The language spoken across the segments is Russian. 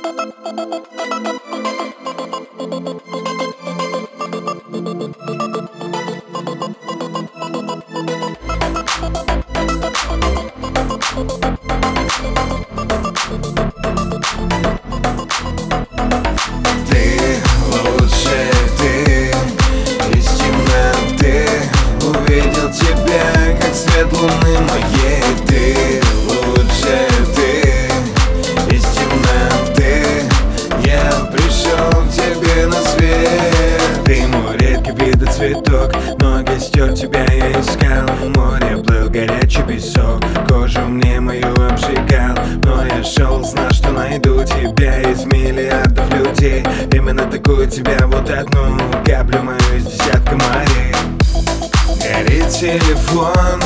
Ты лучше, ты из темноты увидел тебя, как свет луны моей. Ты лучше, ты из темноты, я пришел к тебе на свет. Ты мой редкий видный цветок, но костер тебя я искал. В море плыл горячий песок, кожу мне мою обжигал. Но я шел, знал, что найду тебя из миллиардов людей. Именно такую тебя, вот одну каплю мою из десятка морей. Горит телефон,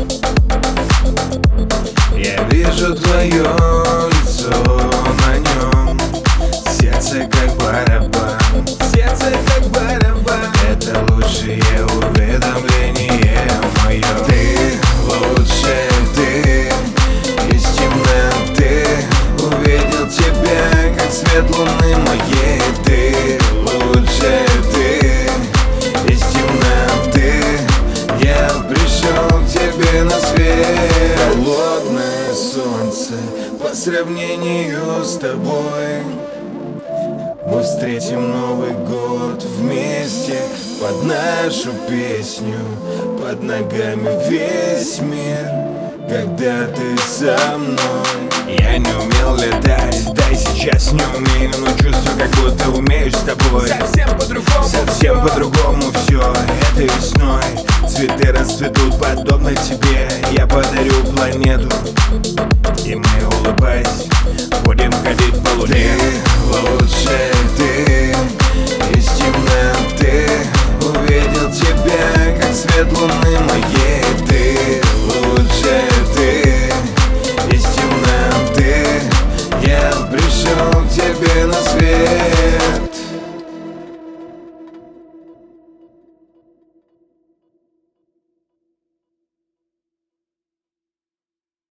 я вижу твое лицо на нем. Сердце как барабан, сердце как барабан. Это лучшее уведомление мое. Ты лучше, ты из темноты увидел тебя, как свет луны моей. Ты лучше, ты из темноты, я пришел к тебе на свет. Холодное солнце по сравнению с тобой. Мы встретим Новый год вместе под нашу песню. Под ногами весь мир, когда ты со мной. Я не умел летать, да и сейчас не умею, но чувствую, как будто умею с тобой. Совсем по-другому все. Этой весной цветы расцветут подобно тебе. Я подарю планету, и мы, улыбаясь, будем ходить по луне. Ты лучше, ты из темноты увидел тебя, как свет луны моей.